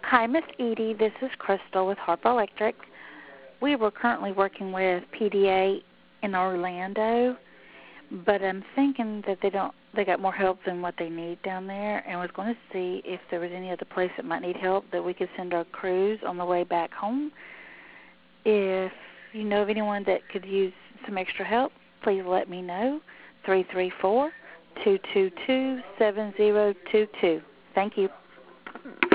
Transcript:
Hi, Miss Edie. This is Crystal with Harper Electric. We were currently working with PDA in Orlando, but I'm thinking that they got more help than what they need down there, and was going to see if there was any other place that might need help that we could send our crews on the way back home. If you know of anyone that could use some extra help, please let me know. 334-222-7022. Thank you.